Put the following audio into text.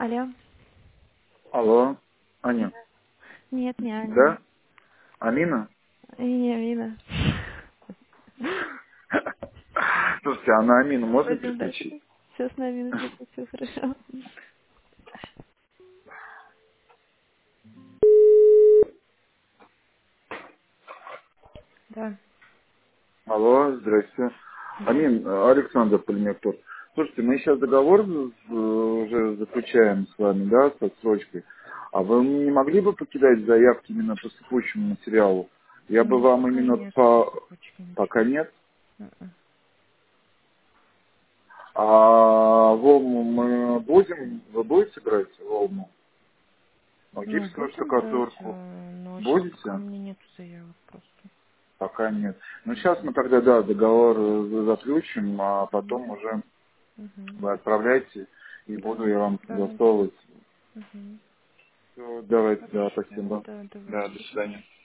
Алло. Алло, Аня. Нет, не Аня. Да? Амина? Не Амина. Слушайте, а на Амину можно Пойдем дальше. переключить? Все с нами написано, все хорошо. Да. Алло, здрасте. Да. Амин, Александр Полимектор. Слушайте, мы сейчас договор уже заключаем с вами, да, с отсрочкой. А вы не могли бы покидать заявки именно по текущему материалу? Я бы Нет, вам пока именно нет по по... цепочке Пока ничего. нет. Мгм. А Волму мы будем... Вы будете брать Волму? А Ну, гипсовую будем брать, штукатурку? но сейчас пока у Будете? меня нету заявок просто. Пока нет. Ну, сейчас мы тогда, да, договор заключим, а Угу. потом уже Угу. вы отправляйте, и Да, буду я вам правильно. засовывать. Угу. Всё, давайте, да, Хорошо. спасибо. Да, давай. Да, до свидания.